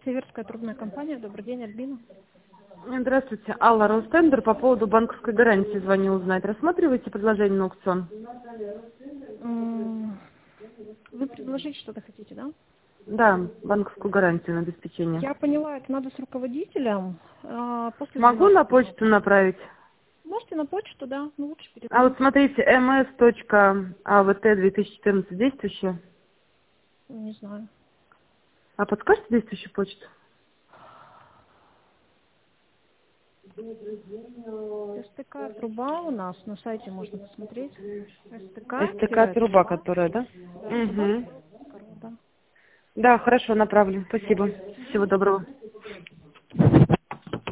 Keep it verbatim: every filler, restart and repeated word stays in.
Северская трубная компания. Добрый день, Альбина. Здравствуйте, Алла, Ростендер. По поводу банковской гарантии звоню узнать. Рассматриваете предложение на аукцион? М, Вы предложить что-то хотите, да? Да, банковскую гарантию на обеспечение. Я поняла, это надо с руководителем. а, После Могу на двенадцати, почту пожалуйста. направить? Можете на почту, да, но лучше А вот перезвоните. смотрите, эм эс точка а вэ тэ две тысячи четырнадцать действующая. Не знаю. А подскажете действующую почту? СТК труба у нас на сайте можно посмотреть. СТК труба, СТК-труба. которая, да? Да, труба. Угу. Да. Да, хорошо, направлю. Спасибо. Всего доброго.